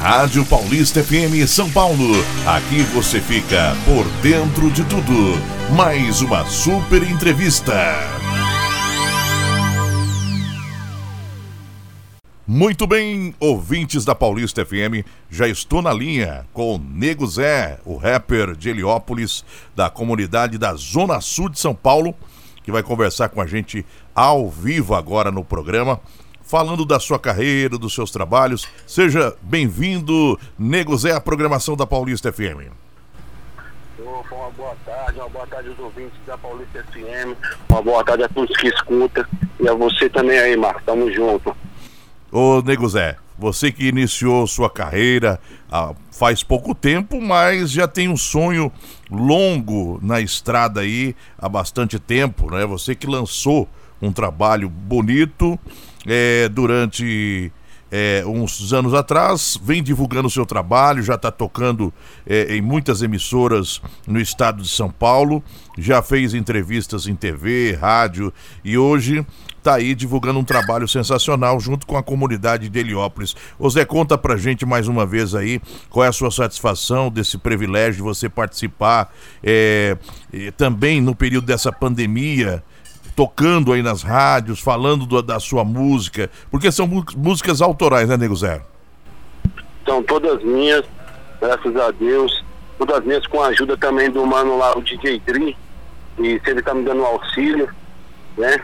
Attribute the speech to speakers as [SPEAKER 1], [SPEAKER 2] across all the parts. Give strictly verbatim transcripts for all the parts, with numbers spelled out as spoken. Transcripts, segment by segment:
[SPEAKER 1] Rádio Paulista F M São Paulo. Aqui você fica por dentro de tudo. Mais uma super entrevista. Muito bem, ouvintes da Paulista F M, já estou na linha com o Nego Zé, o rapper de Heliópolis, da comunidade da Zona Sul de São Paulo, que vai conversar com a gente ao vivo agora no programa, falando da sua carreira, dos seus trabalhos. Seja bem-vindo, Nego Zé, à programação da Paulista F M.
[SPEAKER 2] Opa, uma boa tarde, uma boa tarde aos ouvintes da Paulista F M, uma boa tarde a todos que escutam, e a você também aí, Marcos, tamo junto.
[SPEAKER 1] Ô, Nego Zé, você que iniciou sua carreira ah, faz pouco tempo, mas já tem um sonho longo na estrada aí há bastante tempo, né? Você que lançou um trabalho bonito é, durante é, uns anos atrás, vem divulgando o seu trabalho, já está tocando é, em muitas emissoras no estado de São Paulo, já fez entrevistas em T V, rádio e hoje está aí divulgando um trabalho sensacional junto com a comunidade de Heliópolis. Ô Zé, conta pra gente mais uma vez aí qual é a sua satisfação desse privilégio de você participar é, é, também no período dessa pandemia, tocando aí nas rádios, falando do, da sua música, porque são músicas autorais, né, Nego Zé?
[SPEAKER 2] São todas minhas, graças a Deus, todas minhas com a ajuda também do mano lá, o D J Dri, e se ele tá me dando um auxílio, né?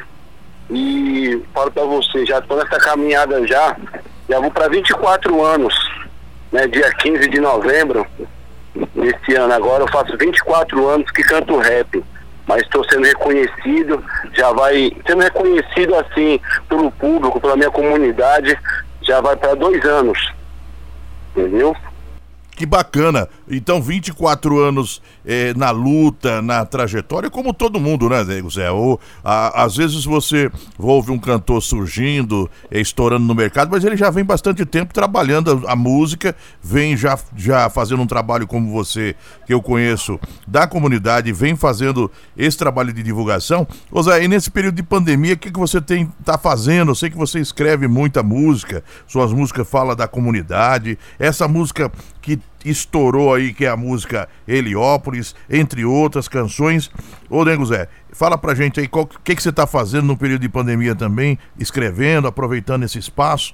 [SPEAKER 2] E falo pra você, já tô nessa caminhada já, já vou pra vinte e quatro anos, né? Dia quinze de novembro, esse ano agora, eu faço vinte e quatro anos que canto rap, mas estou sendo reconhecido, já vai sendo reconhecido assim pelo público, pela minha comunidade, já vai para dois anos, entendeu?
[SPEAKER 1] Que bacana. Então, vinte e quatro anos é, na luta, na trajetória, como todo mundo, né, Nego Zé? Ou, a, às vezes você ouve um cantor surgindo, é, estourando no mercado, mas ele já vem bastante tempo trabalhando a, a música, vem já, já fazendo um trabalho como você, que eu conheço, da comunidade, vem fazendo esse trabalho de divulgação. Ô Zé, e nesse período de pandemia, o que, que você tem, tá fazendo? Eu sei que você escreve muita música, suas músicas falam da comunidade, essa música que estourou aí, que é a música Heliópolis, entre outras canções. Ô Nego Zé, fala pra gente aí o que, que você tá fazendo no período de pandemia também, escrevendo, aproveitando esse espaço.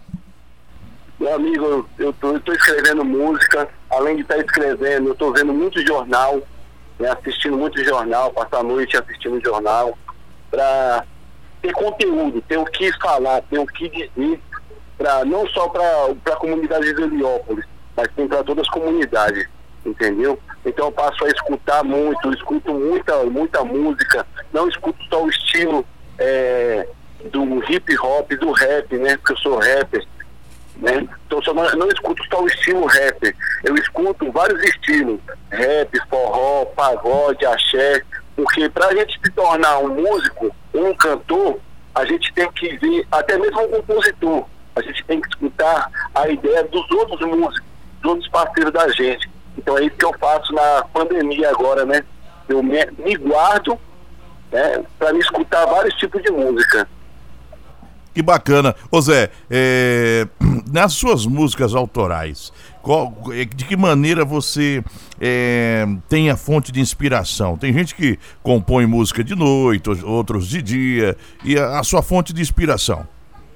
[SPEAKER 2] Meu amigo, eu tô, eu tô escrevendo música, além de estar escrevendo, eu tô vendo muito jornal, né, assistindo muito jornal, passar a noite assistindo jornal, pra ter conteúdo, ter o que falar, ter o que dizer, pra, não só pra, pra comunidade de Heliópolis, mas tem para todas as comunidades, entendeu? Então eu passo a escutar muito, escuto muita, muita música, não escuto só o estilo é, do hip hop, do rap, né? Porque eu sou rapper, né? Então só não, não escuto só o estilo rapper, eu escuto vários estilos, rap, forró, pagode, axé, porque pra gente se tornar um músico, um cantor, a gente tem que ver, até mesmo um compositor, a gente tem que escutar a ideia dos outros músicos, dos outros parceiros da gente. Então é isso que eu faço na pandemia agora, né? Eu me, me guardo, né, para me escutar vários tipos de música.
[SPEAKER 1] Que bacana. Ô Zé, é, nas suas músicas autorais, qual, de que maneira você é, tem a fonte de inspiração? Tem gente que compõe música de noite, outros de dia, e a, a sua fonte de inspiração?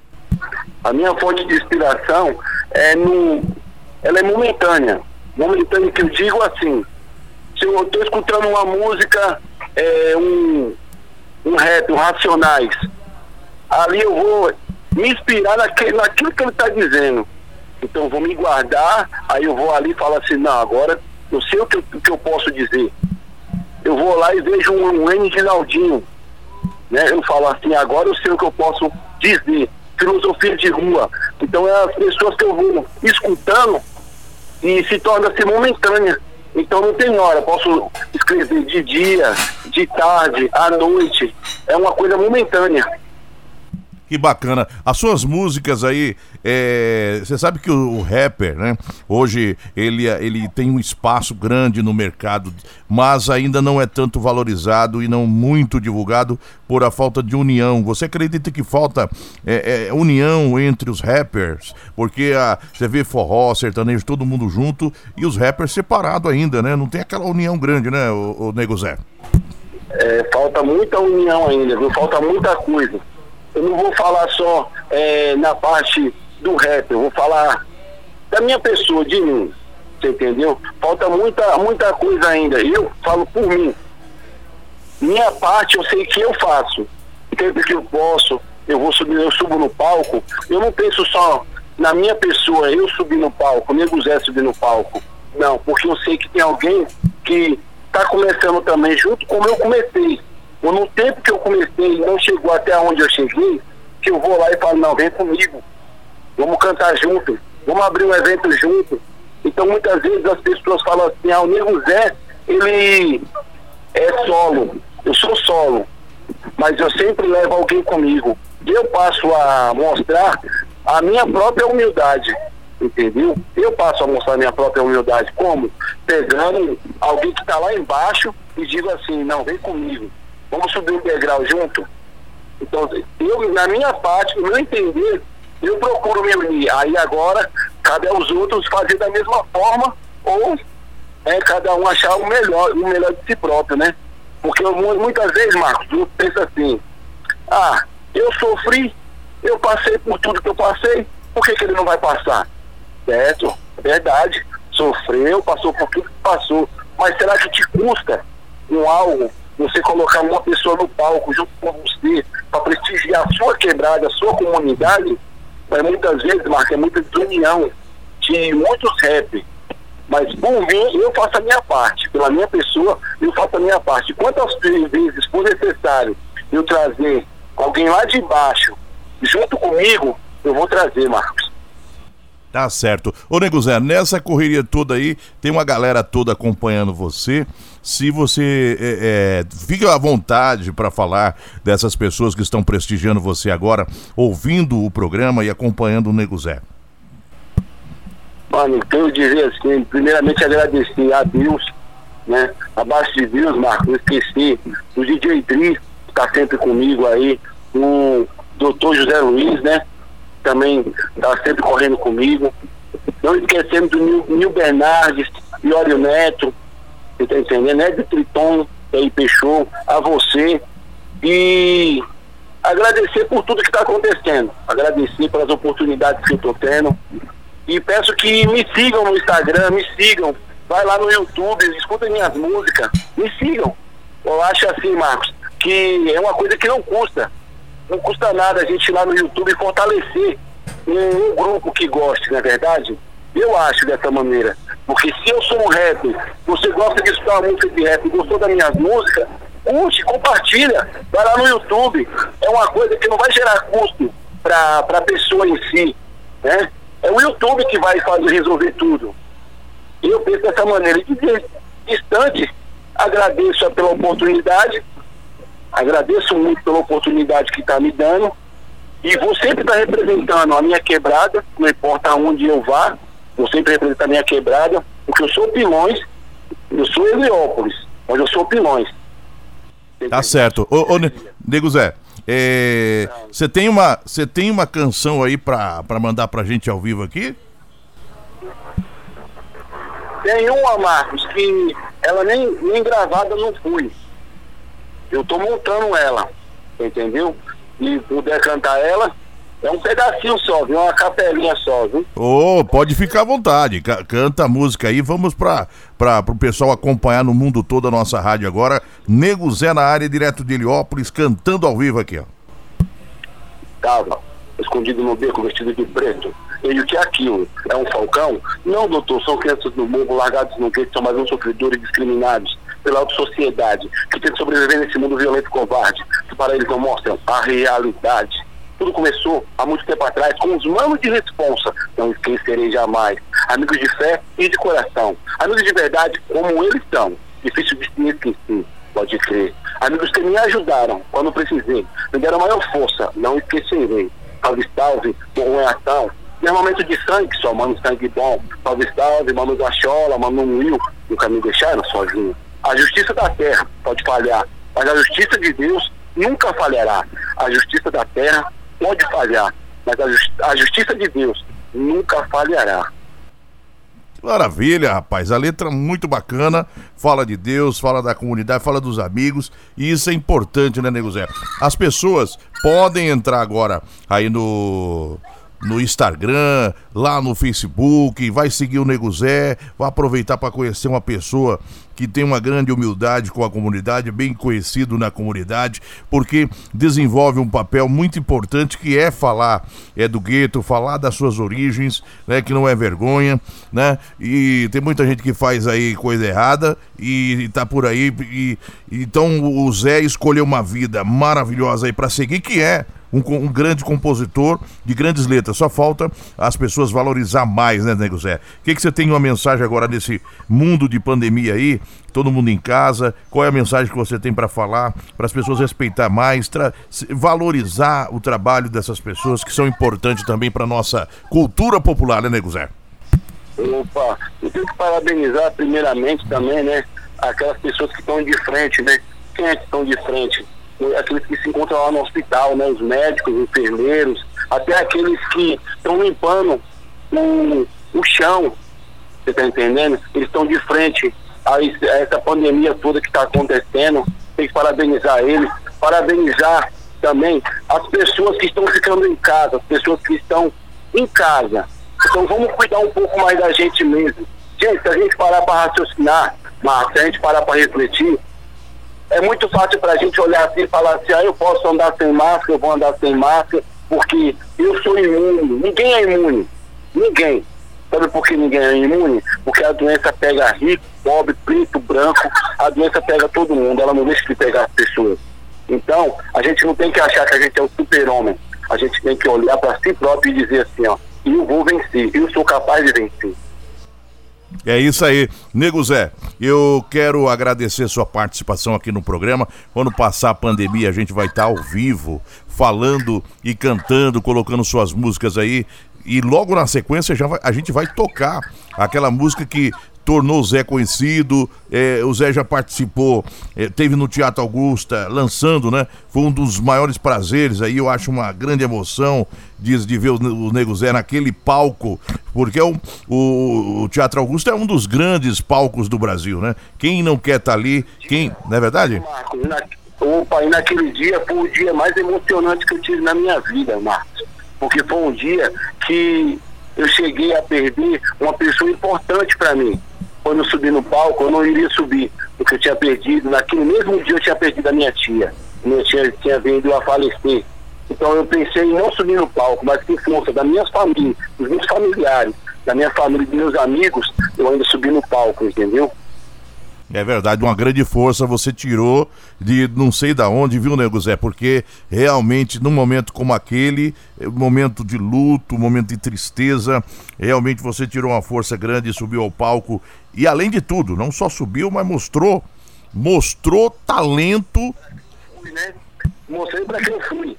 [SPEAKER 2] A minha fonte de inspiração é no... ela é momentânea. Momentânea que eu digo assim, se eu estou escutando uma música, é, um, um rap, um Racionais, ali eu vou me inspirar naquele, naquilo que ele está dizendo. Então eu vou me guardar, aí eu vou ali e falo assim, não, agora eu sei o que, o que eu posso dizer. Eu vou lá e vejo um, um N de Naldinho, né? Eu falo assim, agora eu sei o que eu posso dizer. Filosofia de rua. Então é as pessoas que eu vou escutando e se torna-se momentânea. Então não tem hora, posso escrever de dia, de tarde, à noite. É uma coisa momentânea.
[SPEAKER 1] Que bacana. As suas músicas aí, é, você sabe que o, o rapper, né? Hoje ele, ele tem um espaço grande no mercado, mas ainda não é tanto valorizado e não muito divulgado por a falta de união. Você acredita que falta é, é, união entre os rappers? Porque a, você vê forró, sertanejo, todo mundo junto e os rappers separados ainda, né? Não tem aquela união grande, né, o, o Nego Zé?
[SPEAKER 2] É, falta muita união ainda, viu? Falta muita coisa. Eu não vou falar só é, na parte do rap, eu vou falar da minha pessoa, de mim, você entendeu? Falta muita, muita coisa ainda. Eu falo por mim. Minha parte eu sei que eu faço. Sempre que eu posso, eu vou subir, eu subo no palco. Eu não penso só na minha pessoa, eu subir no palco, Nego Zé subir no palco. Não, porque eu sei que tem alguém que está começando também, junto como eu comecei. Ou no tempo que eu comecei e não chegou até onde eu cheguei, que eu vou lá e falo, não, vem comigo, vamos cantar junto, vamos abrir um evento junto. Então muitas vezes as pessoas falam assim, ah, o Nego Zé, ele é solo, eu sou solo, mas eu sempre levo alguém comigo. Eu passo a mostrar a minha própria humildade, entendeu? Eu passo a mostrar a minha própria humildade, como? Pegando alguém que está lá embaixo e digo assim, não, vem comigo. Vamos subir um degrau junto? Então, eu, na minha parte, no meu entender, eu procuro me unir. Aí agora, cabe aos outros fazer da mesma forma ou é, cada um achar o melhor, o melhor de si próprio, né? Porque eu, muitas vezes, Marcos, eu penso assim, ah, eu sofri, eu passei por tudo que eu passei, por que que ele não vai passar? Certo? Verdade. Sofreu, passou por tudo que passou. Mas será que te custa um algo você colocar uma pessoa no palco junto com você para prestigiar a sua quebrada, a sua comunidade? Mas muitas vezes, Marcos, é muita desunião de muitos rap. Mas por mim, eu faço a minha parte. Pela minha pessoa, eu faço a minha parte. Quantas vezes for necessário eu trazer alguém lá de baixo junto comigo, eu vou trazer, Marcos.
[SPEAKER 1] Tá certo. Ô Nego Zé, nessa correria toda aí, tem uma galera toda acompanhando você. Se você é, é, fica à vontade para falar dessas pessoas que estão prestigiando você agora, ouvindo o programa e acompanhando o Nego Zé.
[SPEAKER 2] Mano, tenho que dizer assim, primeiramente agradecer a Deus, né? Abaixo de Deus, Marcos, eu esqueci o D J Dri, que está sempre comigo aí, o doutor José Luiz, né? Também está sempre correndo comigo. Não esquecendo do Nil, Nil Bernardes, Iório Neto, você tá entendendo? Nédio Triton, aí Peixou, a você. E agradecer por tudo que está acontecendo. Agradecer pelas oportunidades que eu estou tendo. E peço que me sigam no Instagram, me sigam. Vai lá no YouTube, escutem minhas músicas, me sigam. Eu acho assim, Marcos, que é uma coisa que não custa. Não custa nada a gente ir lá no YouTube fortalecer um, um grupo que goste, não é verdade? Eu acho dessa maneira. Porque se eu sou um rap, você gosta de escutar uma música de rap, gostou das minhas músicas, curte, compartilha, vai lá no YouTube. É uma coisa que não vai gerar custo para a pessoa em si, né? É o YouTube que vai fazer resolver tudo. E eu penso dessa maneira. E distante, agradeço pela oportunidade, agradeço muito pela oportunidade que está me dando, e vou sempre estar representando a minha quebrada, não importa aonde eu vá, vou sempre representar a minha quebrada, porque eu sou Pilões, eu sou Heliópolis, mas eu sou Pilões.
[SPEAKER 1] Tá certo. Ô, ô Nego Zé, você é, tem uma você tem uma canção aí pra, pra mandar pra gente ao vivo aqui?
[SPEAKER 2] Tem uma, Marcos, que ela nem, nem gravada não foi. Eu tô montando ela, entendeu? E puder cantar ela, é um pedacinho só, viu? Uma capelinha só, viu?
[SPEAKER 1] Ô, oh, pode ficar à vontade, C- canta a música aí, vamos pra, pra, pro pessoal acompanhar no mundo todo a nossa rádio agora. Nego Zé na área, direto de Heliópolis, cantando ao vivo aqui, ó.
[SPEAKER 2] Tava escondido no beco, vestido de preto. Ele, o que é aquilo? É um falcão? Não, doutor, são crianças do morro, largados no gueto, são mais uns sofredores discriminados pela alta sociedade, que tem que sobreviver nesse mundo violento e covarde, que para eles não mostram a realidade. Tudo começou há muito tempo atrás com os manos de responsa, não esquecerei jamais. Amigos de fé e de coração, amigos de verdade como eles são, difícil de se esquecer. pode crer. Amigos que me ajudaram quando precisei, me deram maior força, não esquecerei. Salve, salve, bom reação. Meu momento de sangue, só mano, sangue bom. Salve, salve, mano do Achola, mano Will, nunca me deixaram sozinho. A justiça da terra pode falhar, mas a justiça de Deus nunca falhará. A justiça da terra pode falhar, mas a, justi- a justiça de Deus nunca falhará.
[SPEAKER 1] Maravilha, rapaz, a letra muito bacana, fala de Deus, fala da comunidade, fala dos amigos, e isso é importante, né, Nego Zé? As pessoas podem entrar agora aí no... no Instagram, lá no Facebook, vai seguir o Nego Zé, vai aproveitar para conhecer uma pessoa que tem uma grande humildade com a comunidade, bem conhecido na comunidade, porque desenvolve um papel muito importante que é falar é do gueto, falar das suas origens, né, que não é vergonha, né, e tem muita gente que faz aí coisa errada e, e tá por aí, e, então o Zé escolheu uma vida maravilhosa aí para seguir, que é Um, um grande compositor de grandes letras. Só falta as pessoas valorizar mais, né, Nego Zé? O que, que você tem uma mensagem agora nesse mundo de pandemia aí? Todo mundo em casa. Qual é a mensagem que você tem para falar para as pessoas respeitar mais, tra- valorizar o trabalho dessas pessoas que são importantes também para nossa cultura popular, né, Nego Zé?
[SPEAKER 2] Opa, eu tenho que parabenizar primeiramente também, né, aquelas pessoas que estão de frente, né? Quem é que estão de frente? Aqueles que se encontram lá no hospital, né? Os médicos, os enfermeiros, até aqueles que estão limpando o, o chão, você está entendendo? Eles estão de frente a, esse, a essa pandemia toda que está acontecendo. Tem que parabenizar eles, parabenizar também as pessoas que estão ficando em casa, as pessoas que estão em casa. Então vamos cuidar um pouco mais da gente mesmo. Gente, se a gente parar para raciocinar, mas se a gente parar para refletir, é muito fácil pra gente olhar assim e falar assim, ah, eu posso andar sem máscara, eu vou andar sem máscara, porque eu sou imune. Ninguém é imune. Ninguém. Sabe por que ninguém é imune? Porque a doença pega rico, pobre, preto, branco, a doença pega todo mundo, ela não deixa de pegar as pessoas. Então, a gente não tem que achar que a gente é o super-homem. A gente tem que olhar pra si próprio e dizer assim, ó, eu vou vencer, eu sou capaz de vencer.
[SPEAKER 1] É isso aí, Nego Zé, eu quero agradecer sua participação aqui no programa. Quando passar a pandemia a gente vai estar ao vivo, falando e cantando, colocando suas músicas aí, e logo na sequência já vai, a gente vai tocar aquela música que tornou o Zé conhecido. É, o Zé já participou, é, teve no Teatro Augusta, lançando, né? Foi um dos maiores prazeres aí, eu acho uma grande emoção de, de ver o, o Nego Zé naquele palco, porque o, o, o Teatro Augusta é um dos grandes palcos do Brasil, né? Quem não quer estar ali, quem, não é verdade?
[SPEAKER 2] Marcos, na, opa, e naquele dia foi o dia mais emocionante que eu tive na minha vida, Marcos, porque foi um dia que eu cheguei a perder uma pessoa importante para mim. Quando eu subi no palco, eu não iria subir, porque eu tinha perdido, naquele mesmo dia eu tinha perdido a minha tia. Minha tia tinha vindo a falecer. Então eu pensei em não subir no palco, mas com força da minha família, dos meus familiares, da minha família e dos meus amigos, eu ainda subi no palco, entendeu?
[SPEAKER 1] É verdade, uma grande força você tirou de não sei da onde, viu, Nego Zé? Porque realmente num momento como aquele, momento de luto, momento de tristeza, realmente você tirou uma força grande e subiu ao palco. E além de tudo, não só subiu, mas mostrou, mostrou talento.
[SPEAKER 2] Né? Mostrei pra quem eu fui.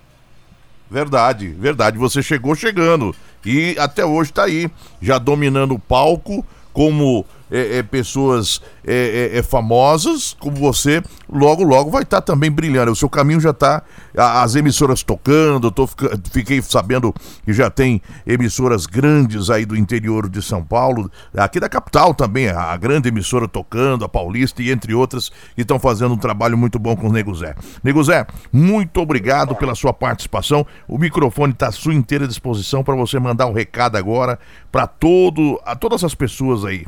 [SPEAKER 1] Verdade, verdade, você chegou chegando e até hoje tá aí, já dominando o palco, como é, é, pessoas é, é, é, famosas como você, logo logo vai estar tá também brilhando. O seu caminho já está, as emissoras tocando, eu tô, fiquei sabendo que já tem emissoras grandes aí do interior de São Paulo, aqui da capital também, a grande emissora tocando, a Paulista e entre outras, que estão fazendo um trabalho muito bom com o Nego Zé. Nego Zé, muito obrigado pela sua participação, o microfone está à sua inteira disposição para você mandar um recado agora para todo, a todas as pessoas aí.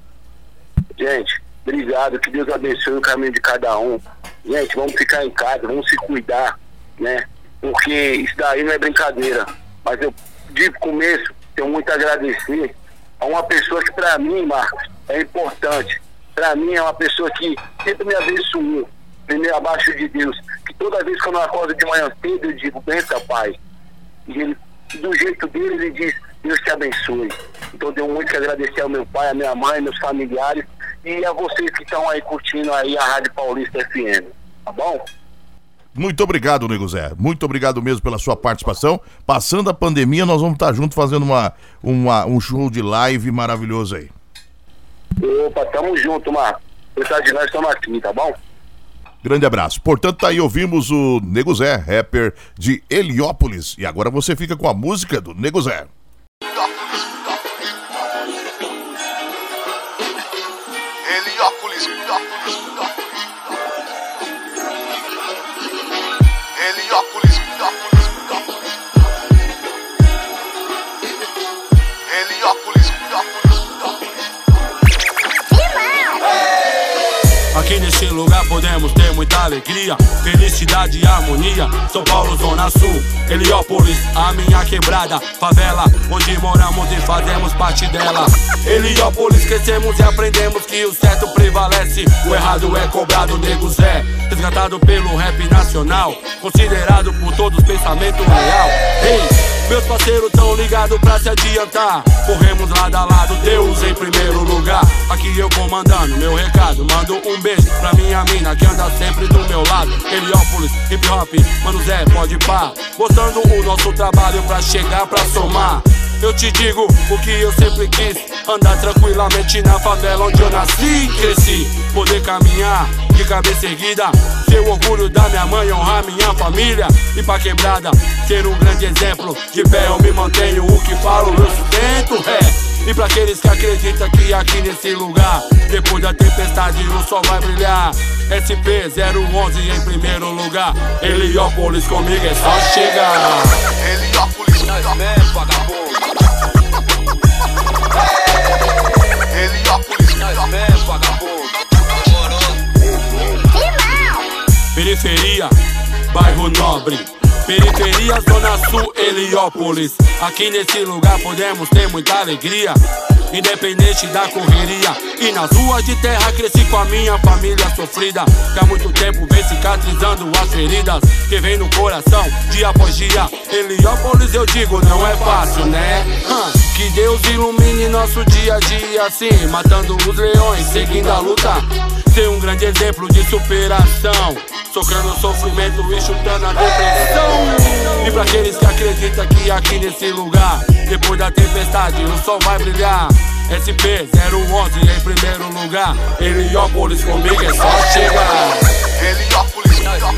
[SPEAKER 2] Gente, obrigado, que Deus abençoe o caminho de cada um. Gente, vamos ficar em casa, vamos se cuidar, né? Porque isso daí não é brincadeira. Mas eu, de começo, tenho muito a agradecer a uma pessoa que pra mim, Marcos, é importante. Pra mim é uma pessoa que sempre me abençoou, primeiro abaixo de Deus. Que toda vez que eu não acordo de manhã cedo, eu digo, bença, Pai. E ele, do jeito dele, ele diz, Deus te abençoe. Então eu tenho muito que agradecer ao meu pai, à minha mãe, meus familiares e a vocês que estão aí curtindo aí a Rádio Paulista F M, tá bom?
[SPEAKER 1] Muito obrigado, Nego Zé. Muito obrigado mesmo pela sua participação. Passando a pandemia, nós vamos estar juntos fazendo uma, uma, um show de live maravilhoso aí.
[SPEAKER 2] Opa, tamo junto, Marcos. Precisar de nós, estamos aqui, tá bom?
[SPEAKER 1] Grande abraço. Portanto, tá aí, ouvimos o Nego Zé, rapper de Heliópolis. E agora você fica com a música do Nego Zé.
[SPEAKER 3] Heliópolis, Heliópolis, Heliópolis, Heliópolis,
[SPEAKER 4] aqui neste lugar podemos ter muita alegria, felicidade e harmonia. São Paulo, Zona Sul, Heliópolis, a minha quebrada, favela, onde moramos e fazemos parte dela. Heliópolis, crescemos e aprendemos que o certo prevalece, o errado é cobrado. Nego Zé, resgatado pelo rap nacional, considerado por todos pensamento real. Ei, meus parceiros tão ligados pra se adiantar, corremos lado a lado, Deus em primeiro lugar. Aqui eu comandando meu recado, mando um beijo pra minha mina que anda sempre do meu lado. Heliópolis, hip hop, mano Zé, pode pá, botando o nosso trabalho pra chegar, pra somar. Eu te digo o que eu sempre quis, andar tranquilamente na favela onde eu nasci e cresci. Poder caminhar de cabeça erguida, ser o orgulho da minha mãe, honrar minha família. E pra quebrada, ser um grande exemplo, de pé eu me mantenho, o que falo eu sustento, é. E pra aqueles que acreditam que aqui nesse lugar, depois da tempestade o sol vai brilhar. S P zero onze em primeiro lugar, Heliópolis, comigo é só chegar.
[SPEAKER 3] Heliópolis, nós mesmo, vagabundo. Heliópolis, nós mesmo, vagabundo.
[SPEAKER 4] Periferia, bairro nobre, periferia, Zona Sul, Heliópolis. Aqui nesse lugar podemos ter muita alegria, independente da correria. E nas ruas de terra cresci com a minha família sofrida, que há muito tempo vem cicatrizando as feridas que vem no coração, dia após dia. Heliópolis, eu digo, não é fácil, né? Hum. Que Deus ilumine nosso dia a dia assim, matando os leões, seguindo a luta. Ser um grande exemplo de superação, socando o sofrimento e chutando a depressão. E pra aqueles que acreditam que aqui nesse lugar, depois da tempestade o sol vai brilhar. S P zero onze em primeiro lugar, Heliópolis, comigo é só chegar.
[SPEAKER 3] Heliópolis, nós